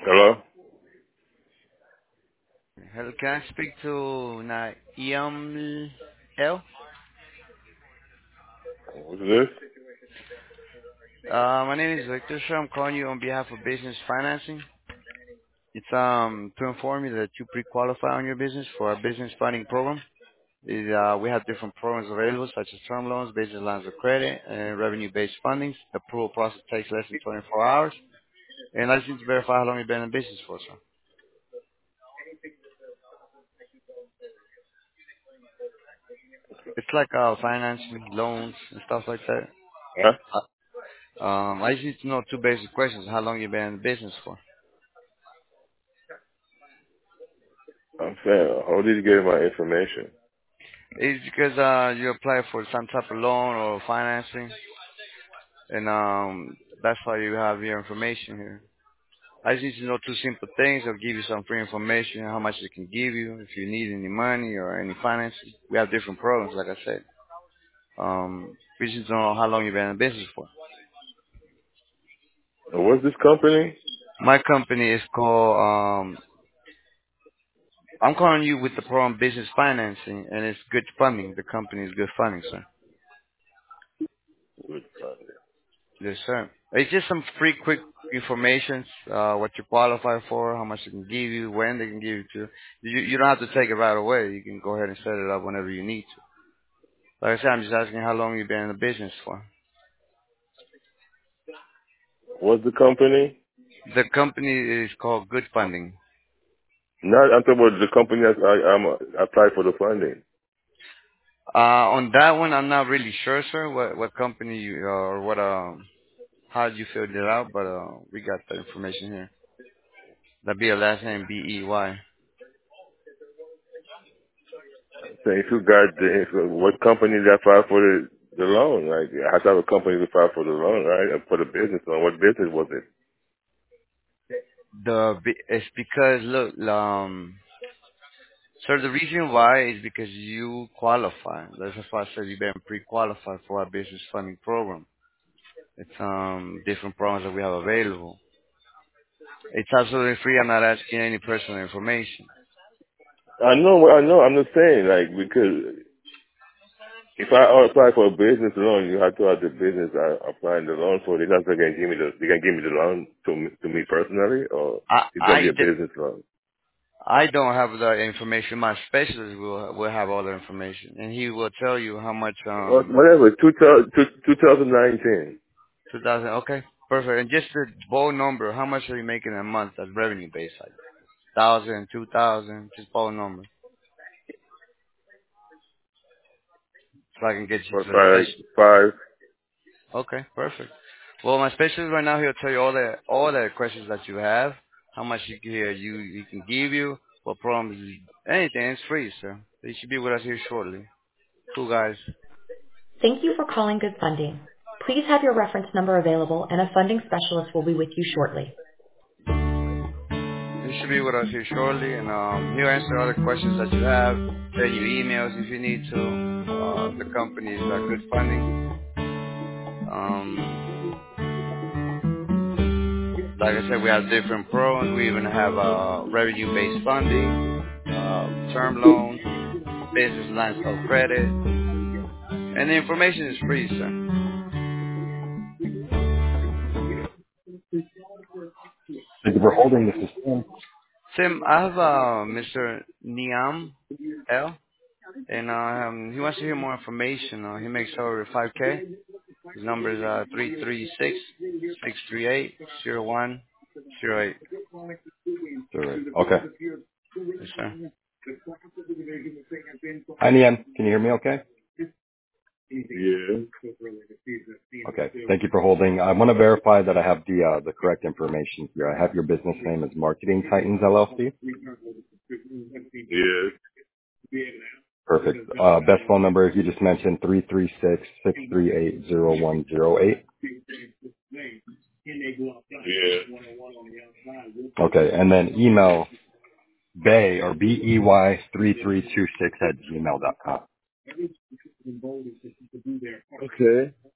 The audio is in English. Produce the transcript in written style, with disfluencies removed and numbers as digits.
Hello? Hello, can I speak to Naim L? What's this? My name is Victor, sir. I'm calling you on behalf of Business Financing. It's to inform you that you pre-qualify on your business for our business funding program. We have different programs available, such as term loans, business lines of credit, and revenue-based funding. The approval process takes less than 24 hours. And I just need to verify how long you've been in business for, sir. It's like financing, loans, and stuff like that. Huh? I just need to know two basic questions: how long you've been in business for? I'm saying, how did you get my information? It's because you apply for some type of loan or financing, and that's why you have your information here. I just need to know two simple things. I'll give you some free information, how much it can give you, if you need any money or any financing. We have different programs, like I said. We just don't know how long you've been in business for. What's this company? My company is called, I'm calling you with the program Business Financing, and it's Good Funding. The company is Good Funding, sir. Good Friday. Yes, sir. It's just some free, quick information, what you qualify for, how much they can give you, when they can give it to you. You don't have to take it right away. You can go ahead and set it up whenever you need to. Like I said, I'm just asking how long you've been in the business for. What's the company? The company is called Good Funding. Not, I'm talking about the company that I applied for the funding. On that one, I'm not really sure, sir, what company you, or what, how you filled it out, but, we got the information here. That'd be your last name, B-E-Y. So if you got what company did I file for the loan? Like, I have to have a company to file for the loan, right? And for the business loan. What business was it? It's because, look, sir, the reason why is because you qualify. That's why I said you've been pre-qualified for our business funding program. It's different programs that we have available. It's absolutely free. I'm not asking any personal information. I know. I'm just saying, like, because if I apply for a business loan, you have to have the business I applying the loan for. They're not gonna give me the loan to me personally, or I it's gonna I be a d- business loan. I don't have the information. My specialist will have all the information, and he will tell you how much Whatever. 2019. 2000. Okay, perfect. And just the bold number. How much are you making a month as revenue based? Like 1,000, 2,000, just bold number, so I can get you For to the specialist. five. Okay, perfect. Well, my specialist right now, he'll tell you all the questions that you have, how much he can give you, what problems, anything. It's free, sir. He should be with us here shortly. Cool, guys. Thank you for calling Good Funding. Please have your reference number available and a funding specialist will be with you shortly. He should be with us here shortly, and he'll answer other questions that you have. Send you emails if you need to. The company is Good Funding. Um, like I said, we have different programs. We even have revenue-based funding, term loans, business lines of credit, and the information is free, sir. Thank you for holding. This is Tim. Tim, I have Mr. Niam L, and he wants to hear more information. He makes over 5K. His number is 336-638-0108. All right. Okay. Yes, sir. Hi, Nian. Can you hear me okay? Yeah. Okay. Thank you for holding. I want to verify that I have the correct information here. I have your business name as Marketing Titans LLC. Yeah. Perfect. Best phone number you just mentioned, 336-638-0108. Yeah. Okay. And then email Bay or BEY3326 @gmail.com. Okay.